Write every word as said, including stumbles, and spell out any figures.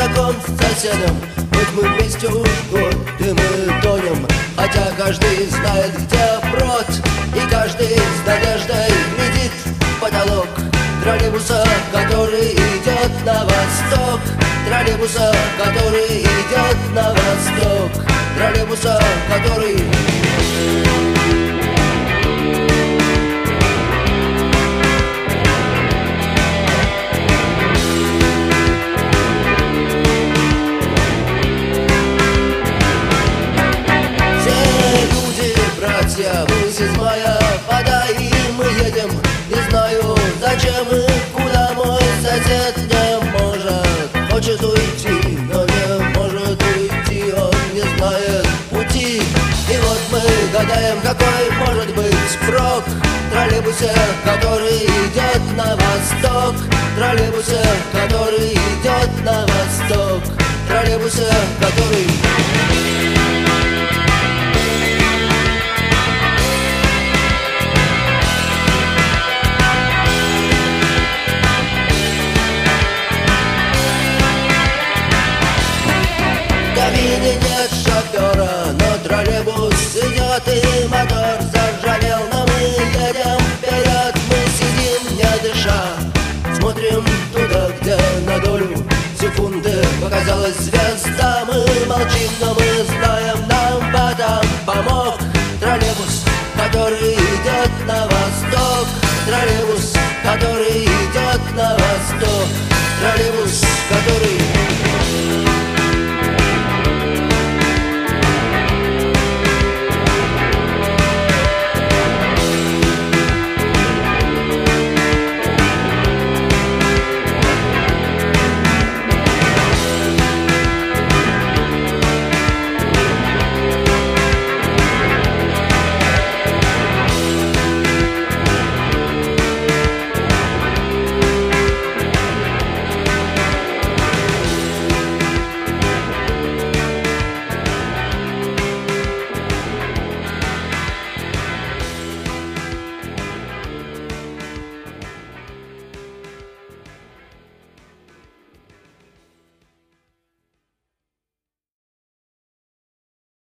знаком с соседом. Хоть мы вместе уж год, и мы тонем, хотя каждый знает, где брод, и каждый с надеждой глядит в потолок троллейбуса, который идет на восток. Троллейбуса, который идет на восток. Троллейбуса, который... Высь из мая вода, и мы едем. Не знаю, зачем и куда мой сосед не может. Хочет уйти, но не может уйти. Он не знает пути. И вот мы гадаем, какой может быть прок в троллейбусе, который идет на восток. Троллейбусе, который идет на восток. Троллейбусе, который... В кабине нет шофера, но троллейбус идет, и мотор заржавел, но мы едем вперед. Мы сидим, не дыша, смотрим туда, где на долю секунды показалась звезда. Мы молчим, но мы знаем, нам в этом помог троллейбус, который идет на восток. Троллейбус, который идет на восток. Троллейбус, который...